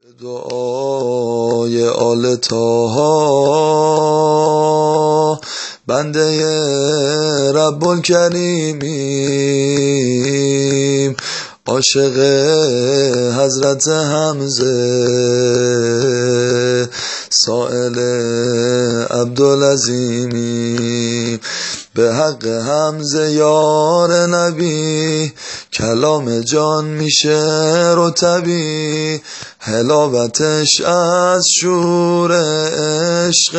دعای آل طاها بنده رب الکریمیم، عاشق حضرت حمزه، سائل عبدالعظیمیم. به حق حمزه یار نبی، کلام جان میشه رتبی، حلاوتش از شور عشق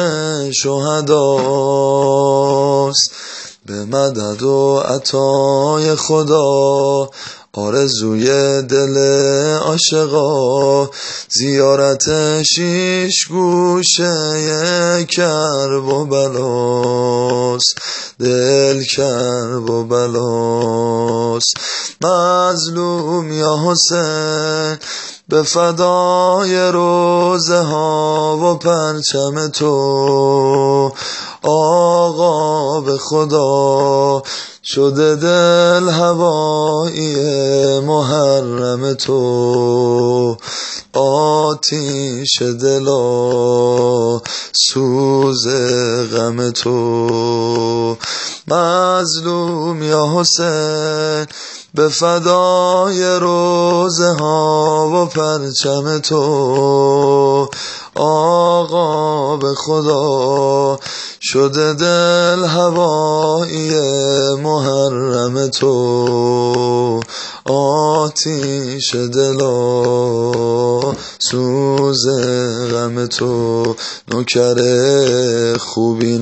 شهداست. به مدد و عطای خدا، آرزوی دل عاشقا، زیارت شیش گوشه کرب و بلاست، دل کرب و بلاست. مظلوم یا حسین به فدای روزه ها و پرچم تو، آقا به خدا شده دل هوایی محرم تو، آتیش دلا سوز غم تو. مظلوم یا حسین به فدای روزه ها و پرچم تو، آقا به خدا شده دل هوایی محرم تو، آتیش دلا سوز غم تو. نوکر خوبی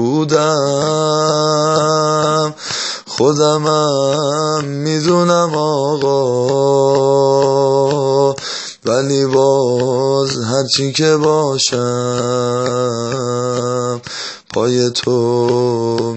نبودم، خودمم میدونم آقا، ولی باز هرچی که باشم پای تو